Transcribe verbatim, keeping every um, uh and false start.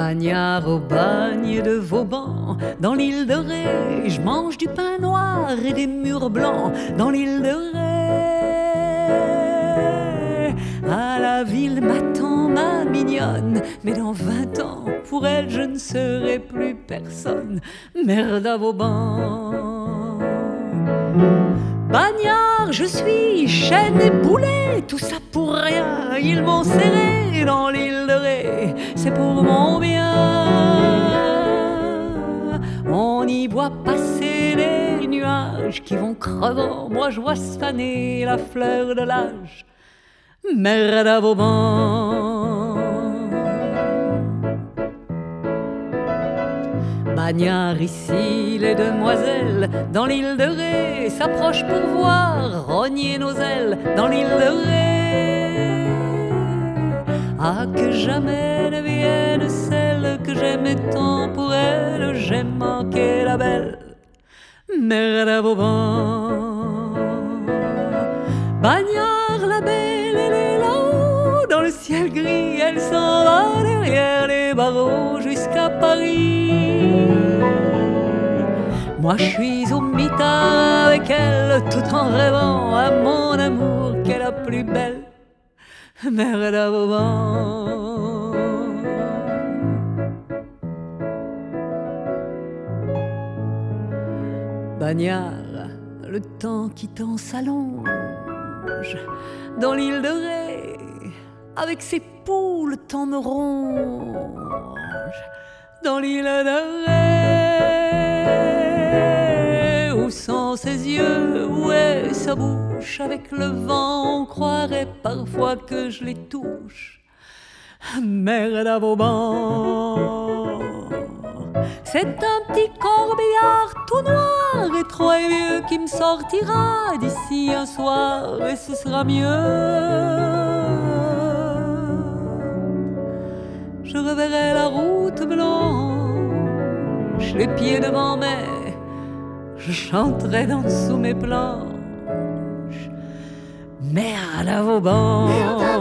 Bagnard au bagne de Vauban, dans l'île de Ré, je mange du pain noir et des murs blancs. Dans l'île de Ré, à la ville m'attend ma mignonne, mais dans vingt ans, pour elle je ne serai plus personne. Merde à Vauban. Bagnard, je suis chaîne et boulet, tout ça pour rien. Ils m'ont serré dans l'île de Ré, c'est pour mon bien. On y voit passer les nuages qui vont crevant. Moi je vois se faner la fleur de l'âge. Merde à Vauban. Bagnard, ici les demoiselles dans l'île de Ré s'approchent pour voir rogner nos ailes dans l'île de Ré. Ah, que jamais ne vienne celle que j'aimais tant, pour elle j'ai manqué la belle. Merde à Vauban. Bagnard, la belle, elle est là-haut dans le ciel gris, elle s'en va derrière les barreaux jusqu'à Paris. Moi je suis au mitard avec elle, tout en rêvant à mon amour qu'est la plus belle. Merde à Vauban. Bagnard, le temps qui t'en s'allonge dans l'île de Ré, avec ses poules, le temps me ronge. Dans l'île de Ré, où sont ses yeux, où est sa bouche? Avec le vent, on croirait parfois que je les touche. Merde à Vauban. C'est un petit corbillard tout noir et trop vieux qui me sortira d'ici un soir, et ce sera mieux. Je reverrai la route blanche, les pieds devant, mais je chanterai d'en dessous mes planches. Merde à Vauban.